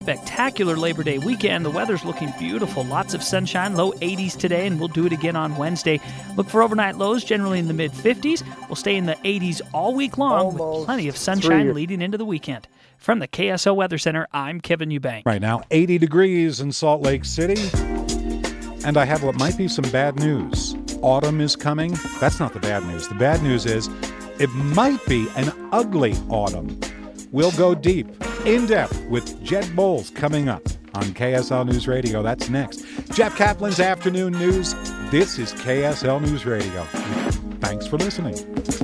Spectacular Labor Day weekend. The weather's looking beautiful. Lots of sunshine, low 80s today, and we'll do it again on Wednesday. Look for overnight lows generally in the mid-50s. We'll stay in the 80s all week long with plenty of sunshine leading into the weekend. From the KSL Weather Center, I'm Kevin Eubank. Right now, 80 degrees in Salt Lake City. And I have what might be some bad news. Autumn is coming. That's not the bad news. The bad news is it might be an ugly autumn. We'll go deep, in-depth with Jed Bowles coming up on KSL News Radio. That's next. Jeff Kaplan's Afternoon News. This is KSL News Radio. Thanks for listening.